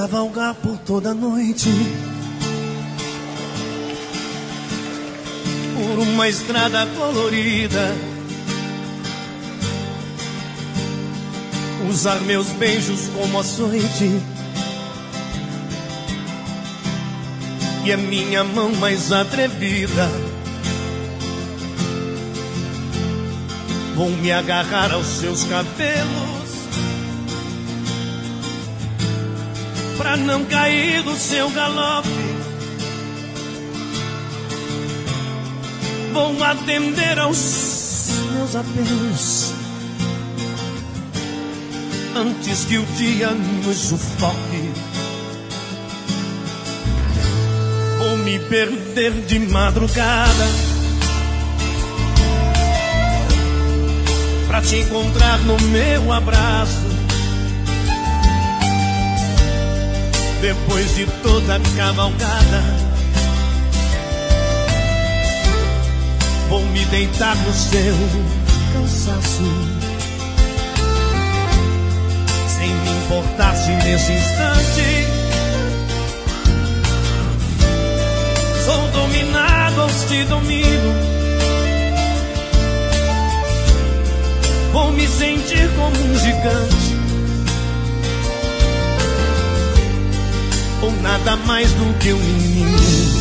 cavalgar por toda a noite, por uma estrada colorida, usar meus beijos como açoite e a minha mão mais atrevida. Vou me agarrar aos seus cabelos pra não cair do seu galope. Vou atender aos meus apelos antes que o dia nos sufoque. Vou me perder de madrugada pra te encontrar no meu abraço. Depois de toda a cavalgada, vou me deitar no seu cansaço, sem me importar se nesse instante sou dominado ou te domino. Vou me sentir como um gigante, ou nada mais do que um menino.